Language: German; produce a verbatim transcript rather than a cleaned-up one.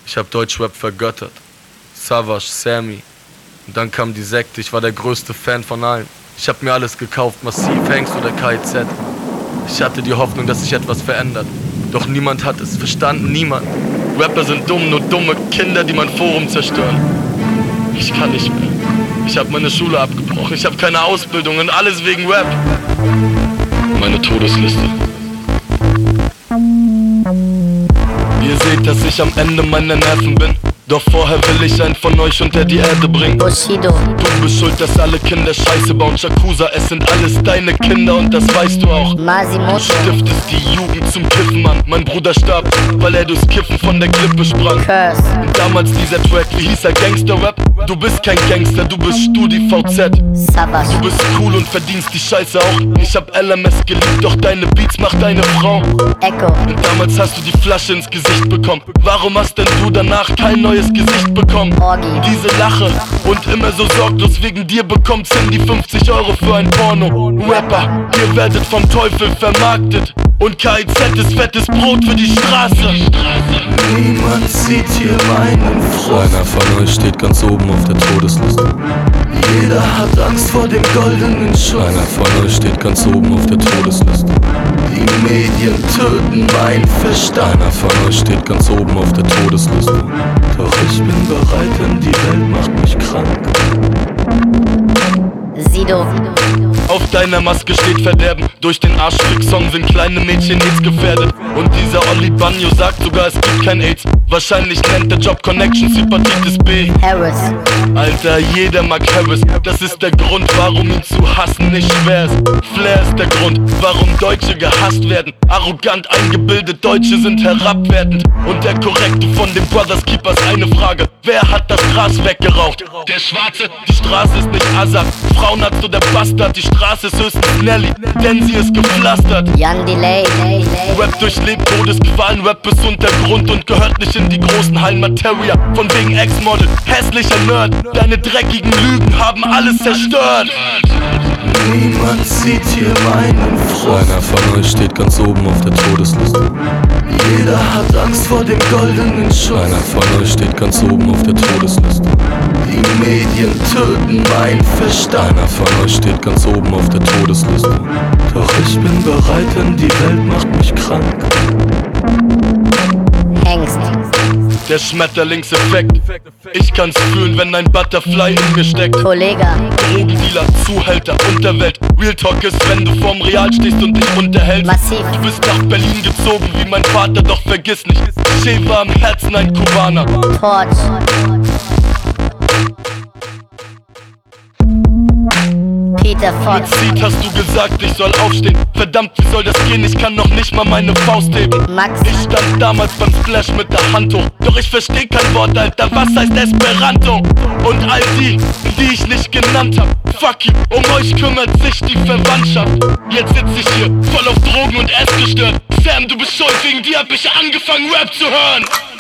Ich hab Deutschrap vergöttert. Savage, Sammy. Und dann kam die Sekte, ich war der größte Fan von allen. Ich hab mir alles gekauft, Massiv, Hengst oder K I Z. Ich hatte die Hoffnung, dass sich etwas verändert. Doch niemand hat es verstanden, niemand. Rapper sind dumm, nur dumme Kinder, die mein Forum zerstören. Ich kann nicht mehr. Ich hab meine Schule abgebrochen, ich hab keine Ausbildung und alles wegen Rap. Meine Todesliste. Ihr seht, dass ich am Ende meiner Nerven bin. Doch vorher will ich einen von euch unter die Erde bringen. Bushido. Du bist schuld, dass alle Kinder Scheiße bauen. Shakusa, es sind alles deine Kinder und das weißt du auch. Masimoto. Du stiftest die Jugend zum Kiffen an. Mein Bruder starb, weil er durchs Kiffen von der Klippe sprang. Curse. Und damals dieser Track, wie hieß er, Gangster-Rap? Du bist kein Gangster, du bist StudiVZ. Savage. Du bist cool und verdienst die Scheiße auch. Ich hab L M S geliebt, doch deine Beats macht deine Frau. Echo. Und damals hast du die Flasche ins Gesicht bekommen. Warum hast denn du danach kein neues Gesicht bekommen? Orgi. Diese Lache und immer so sorglos, wegen dir bekommt Cindy fünfzig Euro für ein Porno. Rapper, ihr werdet vom Teufel vermarktet. Und K I Z ist fettes Brot für die Straße. Niemand sieht hier meinen Frust. Einer von euch steht ganz oben auf der Todesliste. Jeder hat Angst vor dem goldenen Schuss. Einer von euch steht ganz oben auf der Todesliste. Die Medien töten mein Verstand. Einer von euch steht ganz oben auf der Todesliste. Doch ich bin bereit, denn die Welt macht mich krank. Sido. Auf deiner Maske steht Verderben. Durch den Arschfick-Song sind kleine Mädchen AIDS gefährdet. Und dieser Olli Banjo sagt sogar, es gibt kein AIDS. Wahrscheinlich nennt der Job Connections Hepatitis B. Harris. Alter, jeder mag Harris. Das ist der Grund, warum ihn zu hassen nicht schwer ist. Flair ist der Grund, warum Deutsche gehasst werden. Arrogant eingebildet, Deutsche sind herabwertend. Und der Korrekte von den Brothers Keepers, eine Frage: Wer hat das Gras weggeraucht? Der Schwarze? Die Straße ist nicht Assad. Frauenarzt oder Bastard, die Straße ist höchstens Nelly, denn sie ist gepflastert. Jan Delay. Rap durchlebt Todesqualen, Rap ist Untergrund und gehört nicht in die großen Hallen. Materia, von wegen Ex-Model, hässlicher Nerd. Deine dreckigen Lügen haben alles zerstört. Niemand sieht hier meinen Frust. Einer von euch steht ganz oben auf der Todesliste. Jeder hat Angst vor dem goldenen Schuss. Einer von euch steht ganz oben auf der Todesliste. Die Medien töten mein Verstand. Einer von euch steht ganz oben auf der Todesliste. Doch ich bin bereit, denn die Welt macht mich krank. Hengst. Der Schmetterlingseffekt. Ich kann's fühlen, wenn ein Butterfly in mir steckt. Kollega. Drogendealer, Zuhälter, Unterwelt. Real Talk ist, wenn du vorm Real stehst und dich unterhältst. Massiv. Du bist nach Berlin gezogen wie mein Vater, doch vergiss nicht, Che war am Herzen ein Kubaner. Torch. Peter Mit Fox. Seed hast du gesagt, ich soll aufstehen. Verdammt, wie soll das gehen? Ich kann noch nicht mal meine Faust heben. Max. Ich stand damals beim Splash mit der Hand hoch. Doch ich versteh kein Wort, Alter, was heißt Esperanto? Und all die, die ich nicht genannt hab, fuck you, um euch kümmert sich die Verwandtschaft. Jetzt sitz ich hier, voll auf Drogen und essgestört. Sam, du bist schuld, wegen dir hab ich angefangen Rap zu hören.